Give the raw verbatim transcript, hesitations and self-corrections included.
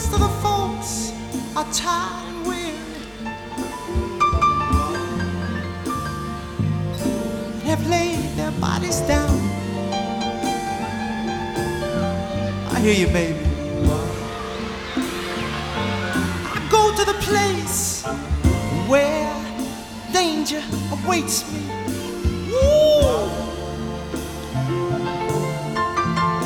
rest of the folks are tired and weary, and have laid their bodies down. I hear you, baby. I go to the place where danger awaits me.